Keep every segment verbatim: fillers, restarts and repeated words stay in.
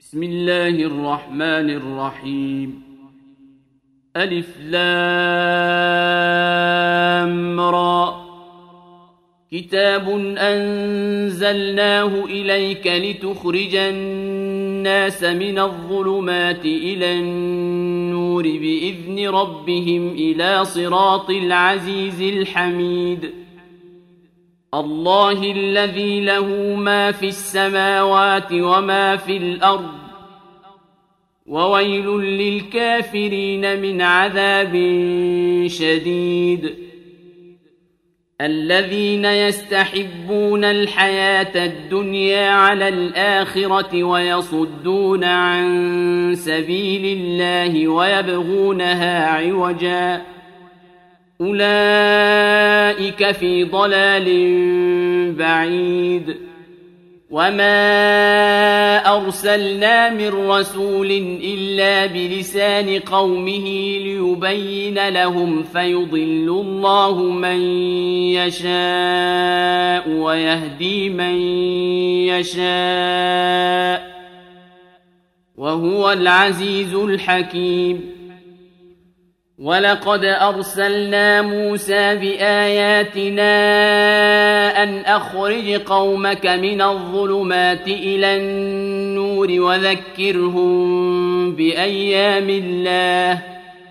بسم الله الرحمن الرحيم. ألف لام را. كتاب أنزلناه إليك لتخرج الناس من الظلمات إلى النور بإذن ربهم إلى صراط العزيز الحميد. الله الذي له ما في السماوات وما في الأرض، وويل للكافرين من عذاب شديد. الذين يستحبون الحياة الدنيا على الآخرة ويصدون عن سبيل الله ويبغونها عوجا، أولئك في ضلال بعيد. وما أرسلنا من رسول إلا بلسان قومه ليبين لهم، فيضل الله من يشاء ويهدي من يشاء، وهو العزيز الحكيم. ولقد أرسلنا موسى بآياتنا أن أخرج قومك من الظلمات إلى النور وذكرهم بأيام الله،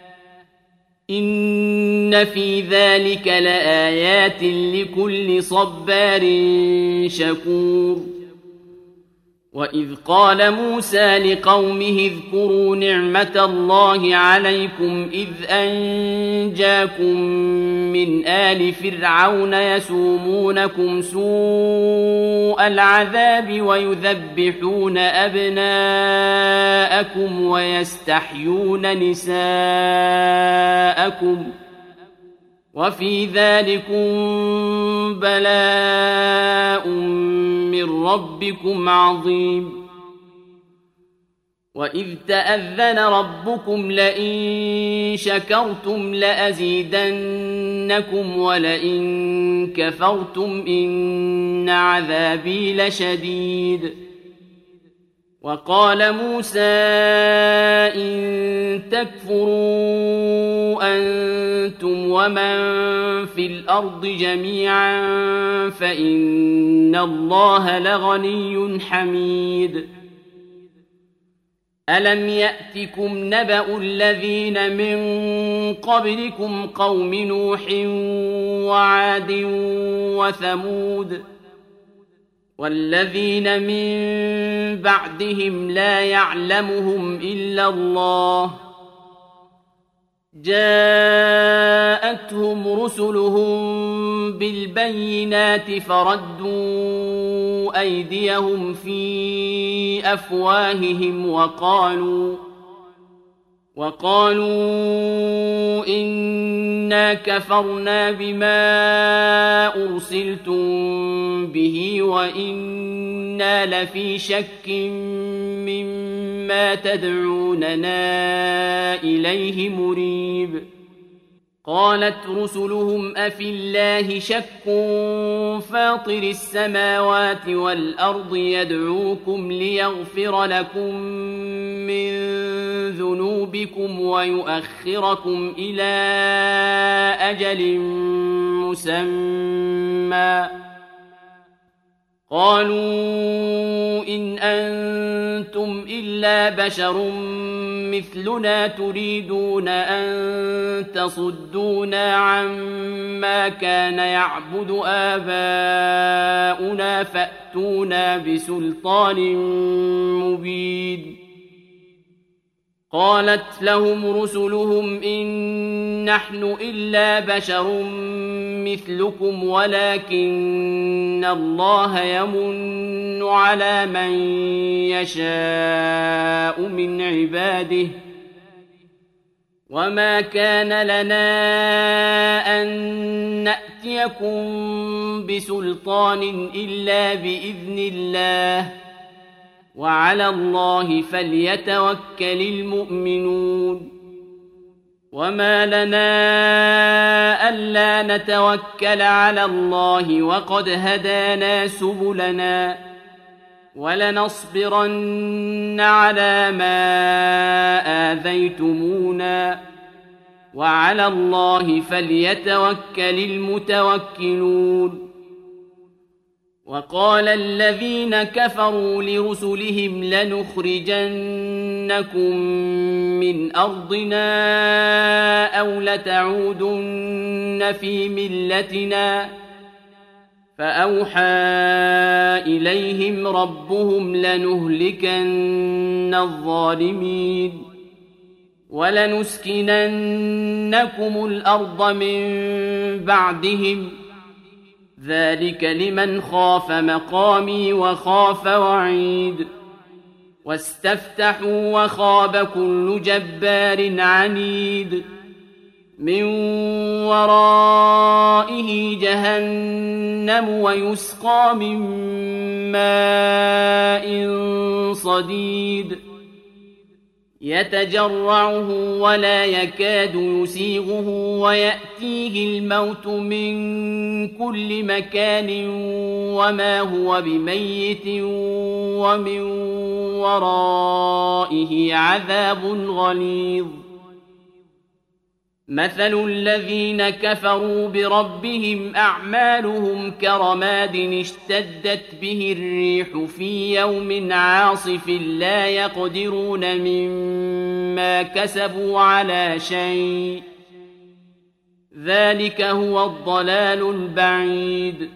إن في ذلك لآيات لكل صبار شكور. وإذ قال موسى لقومه اذكروا نعمة الله عليكم إذ أنجاكم من آل فرعون يسومونكم سوء العذاب ويذبحون أبناءكم ويستحيون نساءكم، وفي ذلكم بلاء من ربكم عظيم. وإذ تأذن ربكم لئن شكرتم لأزيدنكم ولئن كفرتم إن عذابي لشديد. وقال موسى إن تكفروا أنتم ومن في الأرض جميعا فإن الله لغني حميد. ألم يأتكم نبأ الذين من قبلكم قوم نوح وعاد وثمود والذين من بعدهم لا يعلمهم إلا الله، جاءتهم رسلهم بالبينات فردوا أيديهم في أفواههم وقالوا وقالوا إنا كفرنا بما أرسلتم به وإنا لفي شك مما تدعوننا إليه مريب. قالت رسلهم أفي الله شك فاطر السماوات والأرض يدعوكم ليغفر لكم من ذنوبكم ويؤخركم إلى أجل مسمى. قالوا إن أنتم إلا بشر مثلنا تريدون أن تصدونا عما كان يعبد آباؤنا فأتونا بسلطان مبين. قالت لهم رسلهم إن نحن إلا بشر مثلكم ولكن الله يمن على من يشاء من عباده، وما كان لنا أن نأتيكم بسلطان إلا بإذن الله، وعلى الله فليتوكل المؤمنون. وما لنا ألا نتوكل على الله وقد هدانا سبلنا ولنصبرن على ما آذيتمونا وعلى الله فليتوكل المتوكلون. وقال الذين كفروا لرسلهم لنخرجنكم من أرضنا أو لتعودن في ملتنا فأوحى إليهم ربهم لنهلكن الظالمين ولنسكننكم الأرض من بعدهم ذلك لمن خاف مقامي وخاف وعيد. واستفتحوا وخاب كل جبار عنيد من ورائه جهنم ويسقى من ماء صديد يتجرعه ولا يكاد يسيغه ويأتيه الموت من كل مكان وما هو بميت ومن ورائه عذاب غليظ. مثل الذين كفروا بربهم أعمالهم كرماد اشتدت به الريح في يوم عاصف لا يقدرون مما كسبوا على شيء ذلك هو الضلال البعيد.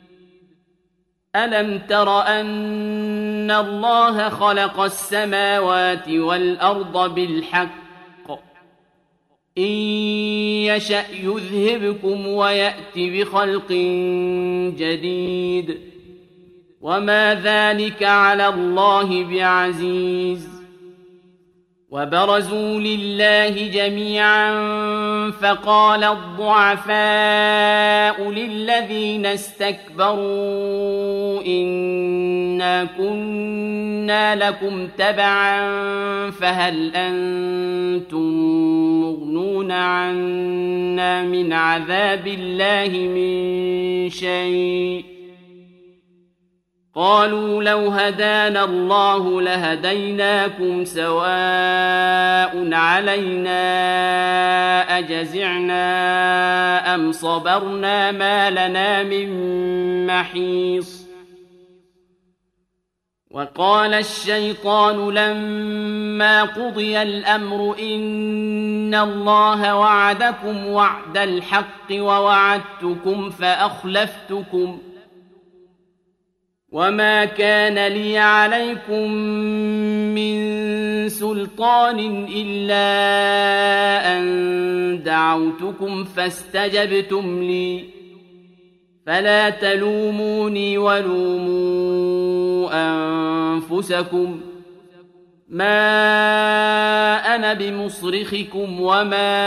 ألم تر أن الله خلق السماوات والأرض بالحق إن يشأ يذهبكم ويأت بخلق جديد وما ذلك على الله بعزيز. وبرزوا لله جميعا فقال الضعفاء للذين استكبروا إنا كنا لكم تبعا فهل أنتم مغنون عنا من عذاب الله من شيء قالوا لو هدانا الله لهديناكم سواء علينا أجزعنا أم صبرنا ما لنا من محيص. وقال الشيطان لما قضي الأمر إن الله وعدكم وعد الحق ووعدتكم فأخلفتكم وما كان لي عليكم من سلطان إلا أن دعوتكم فاستجبتم لي فلا تلوموني ولوموا أنفسكم ما أنا بمصرخكم وما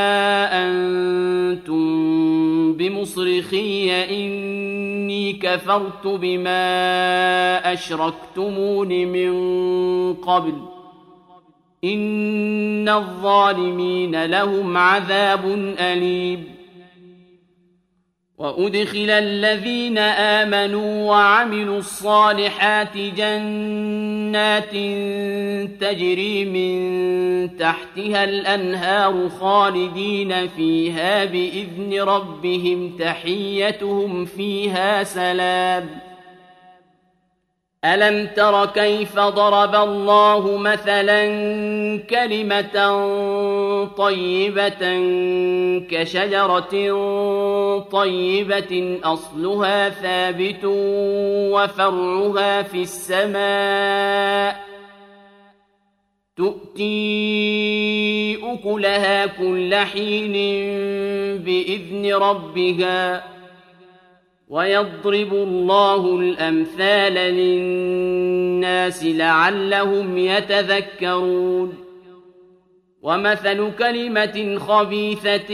أنتم بمصرخي إني كفرت بما أشركتمون من قبل إن الظالمين لهم عذاب أليم. وأدخل الذين آمنوا وعملوا الصالحات جنات تجري من تحتها الأنهار خالدين فيها بإذن ربهم تحيتهم فيها سلام. ألم تر كيف ضرب الله مثلا كلمة طيبة كشجرة طيبة أصلها ثابت وفرعها في السماء تؤتي أكلها كل حين بإذن ربها ويضرب الله الأمثال للناس لعلهم يتذكرون. ومثل كلمة خبيثة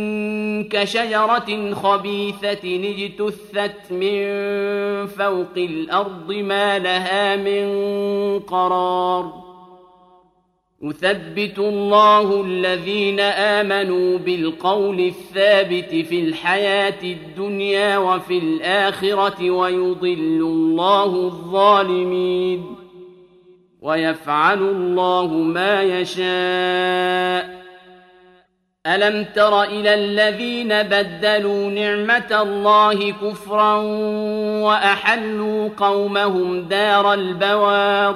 كشجرة خبيثة اجتثت من فوق الأرض ما لها من قرار يثبت الله الذين آمنوا بالقول الثابت في الحياة الدنيا وفي الآخرة ويضل الله الظالمين ويفعل الله ما يشاء. ألم تر إلى الذين بدلوا نعمة الله كفرا وأحلوا قومهم دار البوار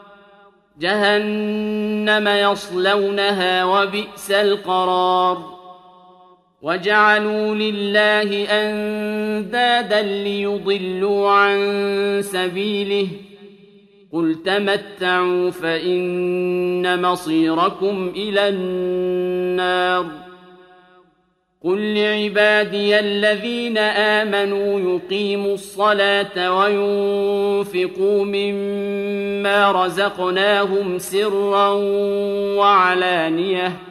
جهنم يصلونها وبئس القرار وجعلوا لله أندادا ليضلوا عن سبيله قل تمتعوا فإن مصيركم إلى النار قل لعبادي الذين آمنوا يقيموا الصلاة وينفقوا مما رزقناهم سرا وعلانية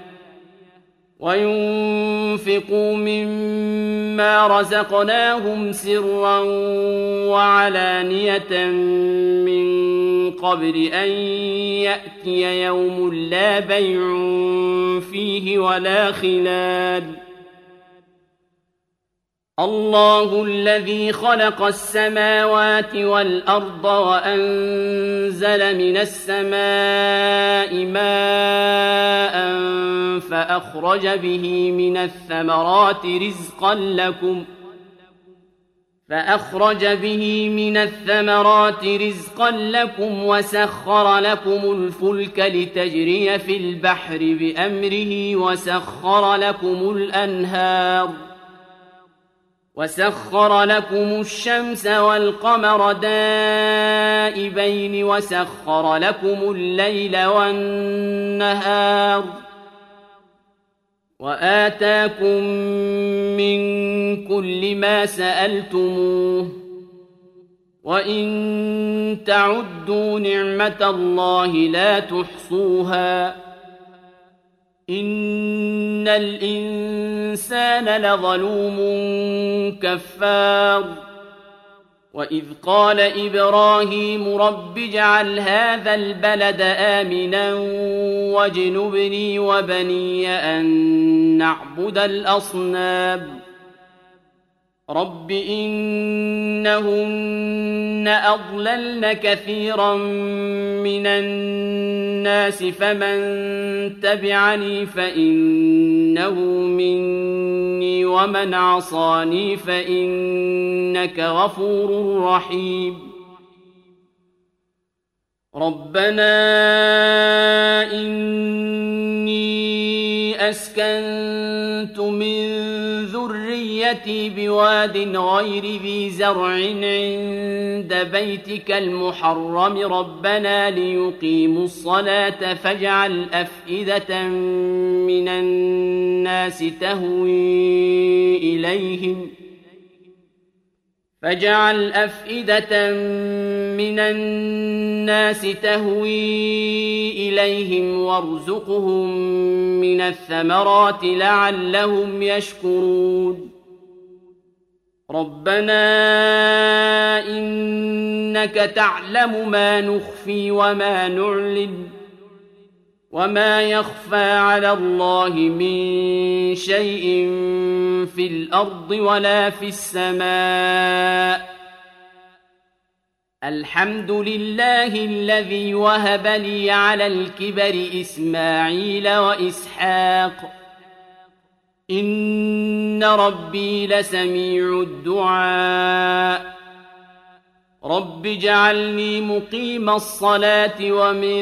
وينفقوا مما رزقناهم سرا وعلانية من قبل أن يأتي يوم لا بيع فيه ولا خلال الله الذي خلق السماوات والأرض وأنزل من السماء ماء فأخرج به من الثمرات رزقا لكم فأخرج به من الثمرات رزقا لكم وسخر لكم الفلك لتجري في البحر بأمره وسخر لكم الأنهار وسخر لكم الشمس والقمر دائبين وسخر لكم الليل والنهار وآتاكم من كل ما سألتموه وإن تعدوا نعمة الله لا تحصوها إن الإنسان لظلوم كفار وإذ قال إبراهيم رب اجعل هذا البلد آمنا واجنبني وبني أن نعبد الأصنام رب إنهن أضللن كثيرا من الناس فمن تبعني فإنه مني ومن عصاني فإنك غفور رحيم ربنا إني أسكنت من ذريتي بواد غير ذي زرع عند بيتك المحرم ربنا ليقيموا الصلاة فاجعل أفئدة من الناس تهوي إليهم فاجعل أفئدة من الناس تهوي إليهم وارزقهم من الثمرات لعلهم يشكرون ربنا إنك تعلم ما نخفي وما نعلن وما يخفى على الله من شيء في الأرض ولا في السماء الحمد لله الذي وهب لي على الكبر إسماعيل وإسحاق إن ربي لسميع الدعاء رب اجعلني مقيم الصلاة ومن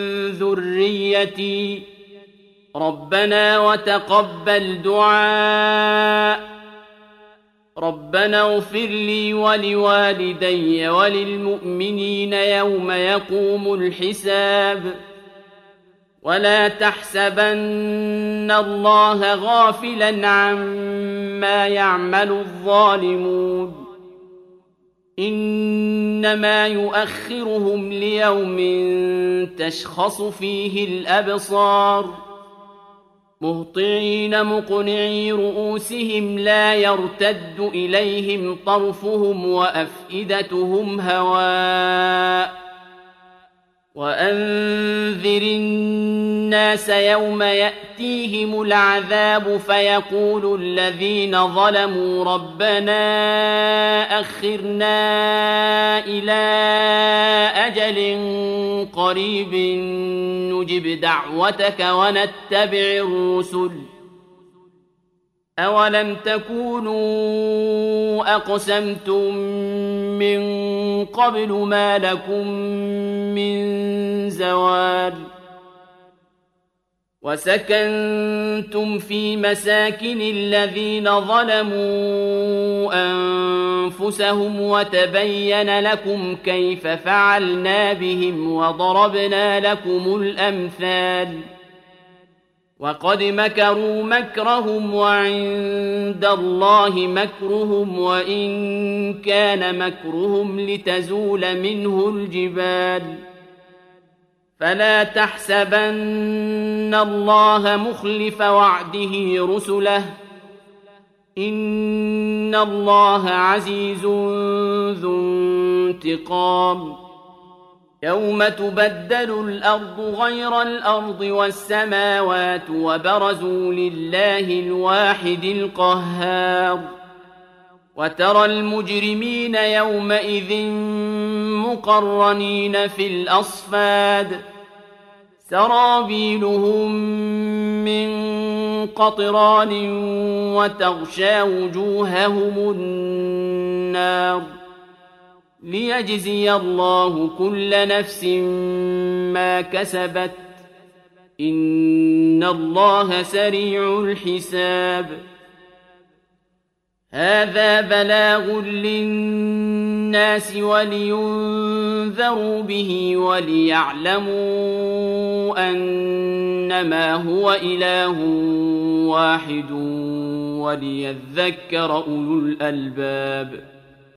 ذريتي ربنا وتقبل دعاء ربنا اغفر لي ولوالدي وللمؤمنين يوم يقوم الحساب ولا تحسبن الله غافلا عما يعمل الظالمون إنما يؤخرهم ليوم تشخص فيه الأبصار مهطعين مقنعي رؤوسهم لا يرتد إليهم طرفهم وأفئدتهم هواء وأنذر الناس يوم يأتيهم العذاب فيقول الذين ظلموا ربنا أخرنا إلى أجل قريب نجب دعوتك ونتبع الرسل أولم تكونوا أقسمتم من قبل ما لكم من زوال وسكنتم في مساكن الذين ظلموا أنفسهم وتبين لكم كيف فعلنا بهم وضربنا لكم الأمثال وقد مكروا مكرهم وعند الله مكرهم وإن كان مكرهم لتزول منه الجبال فلا تحسبن الله مخلف وعده رسله إن الله عزيز ذو انتقام يوم تبدل الأرض غير الأرض والسماوات وبرزوا لله الواحد القهار وترى المجرمين يومئذ مقرنين في الأصفاد سرابيلهم من قطران وتغشى وجوههم النار ليجزي الله كل نفس ما كسبت إن الله سريع الحساب هذا بلاغ للناس ولينذروا به وليعلموا أنما هو إله واحد وليذكر أولو الألباب